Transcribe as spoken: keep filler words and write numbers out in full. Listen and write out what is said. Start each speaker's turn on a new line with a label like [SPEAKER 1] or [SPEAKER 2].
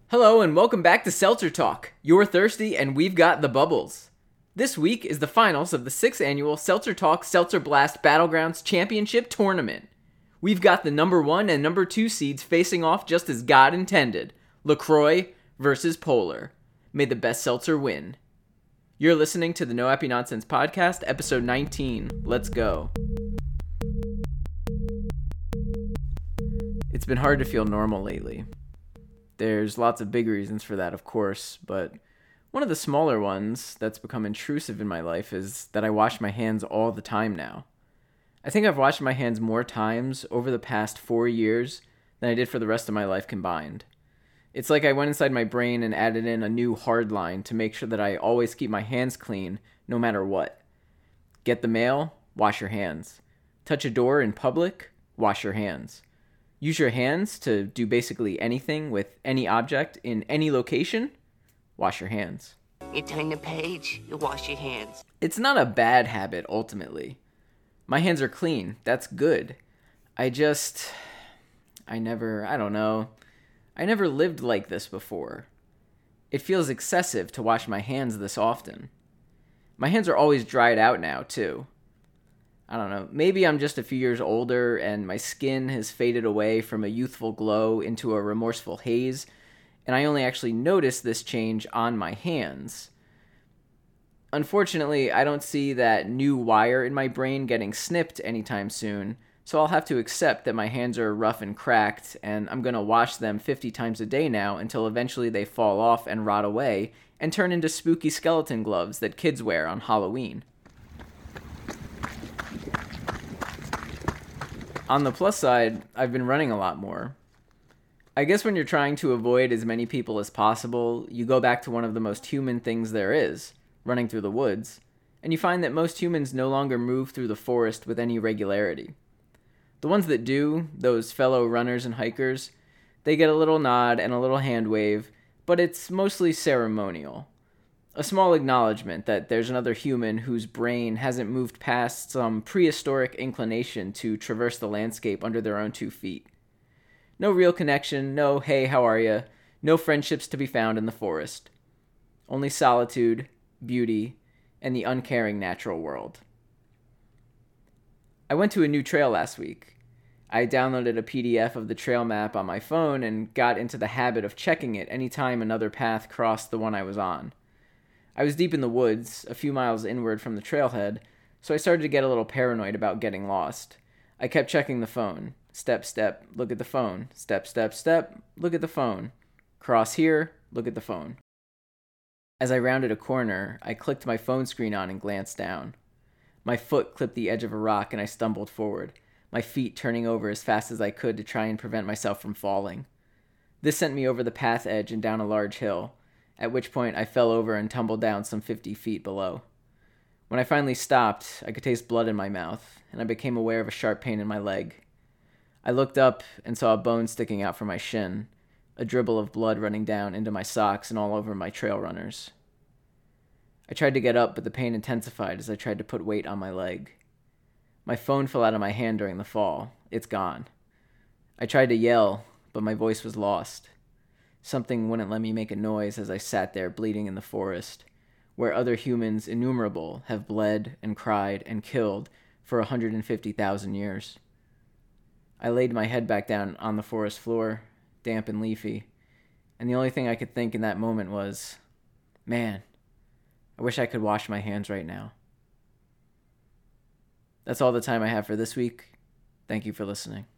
[SPEAKER 1] Hello and welcome back to Seltzer Talk. You're thirsty and we've got the bubbles. This week is the finals of the sixth annual Seltzer Talk Seltzer Blast Battlegrounds Championship Tournament. We've got the number one and number two seeds facing off just as God intended, LaCroix versus Polar. May the best seltzer win. You're listening to the No Happy Nonsense Podcast, episode nineteen. Let's go. It's been hard to feel normal lately. There's lots of big reasons for that, of course, but one of the smaller ones that's become intrusive in my life is that I wash my hands all the time now. I think I've washed my hands more times over the past four years than I did for the rest of my life combined. It's like I went inside my brain and added in a new hard line to make sure that I always keep my hands clean no matter what. Get the mail? Wash your hands. Touch a door in public? Wash your hands. Use your hands to do basically anything with any object in any location? Wash your hands.
[SPEAKER 2] You turn the page, you wash your hands.
[SPEAKER 1] It's not a bad habit, ultimately. My hands are clean. That's good. I just... I never... I don't know. I never lived like this before. It feels excessive to wash my hands this often. My hands are always dried out now, too. I don't know, maybe I'm just a few years older and my skin has faded away from a youthful glow into a remorseful haze, and I only actually notice this change on my hands. Unfortunately, I don't see that new wire in my brain getting snipped anytime soon, so I'll have to accept that my hands are rough and cracked, and I'm gonna wash them fifty times a day now until eventually they fall off and rot away and turn into spooky skeleton gloves that kids wear on Halloween. On the plus side, I've been running a lot more. I guess when you're trying to avoid as many people as possible, you go back to one of the most human things there is, running through the woods, and you find that most humans no longer move through the forest with any regularity. The ones that do, those fellow runners and hikers, they get a little nod and a little hand wave, but it's mostly ceremonial. A small acknowledgement that there's another human whose brain hasn't moved past some prehistoric inclination to traverse the landscape under their own two feet. No real connection, no hey, how are ya, no friendships to be found in the forest. Only solitude, beauty, and the uncaring natural world. I went to a new trail last week. I downloaded a P D F of the trail map on my phone and got into the habit of checking it anytime another path crossed the one I was on. I was deep in the woods, a few miles inward from the trailhead, so I started to get a little paranoid about getting lost. I kept checking the phone. Step, step, look at the phone. Step, step, step, look at the phone. Cross here, look at the phone. As I rounded a corner, I clicked my phone screen on and glanced down. My foot clipped the edge of a rock and I stumbled forward, my feet turning over as fast as I could to try and prevent myself from falling. This sent me over the path edge and down a large hill, at which point I fell over and tumbled down some fifty feet below. When I finally stopped, I could taste blood in my mouth, and I became aware of a sharp pain in my leg. I looked up and saw a bone sticking out from my shin, a dribble of blood running down into my socks and all over my trail runners. I tried to get up, but the pain intensified as I tried to put weight on my leg. My phone fell out of my hand during the fall. It's gone. I tried to yell, but my voice was lost. Something wouldn't let me make a noise as I sat there bleeding in the forest, where other humans innumerable have bled and cried and killed for one hundred fifty thousand years. I laid my head back down on the forest floor, damp and leafy, and the only thing I could think in that moment was, man, I wish I could wash my hands right now. That's all the time I have for this week. Thank you for listening.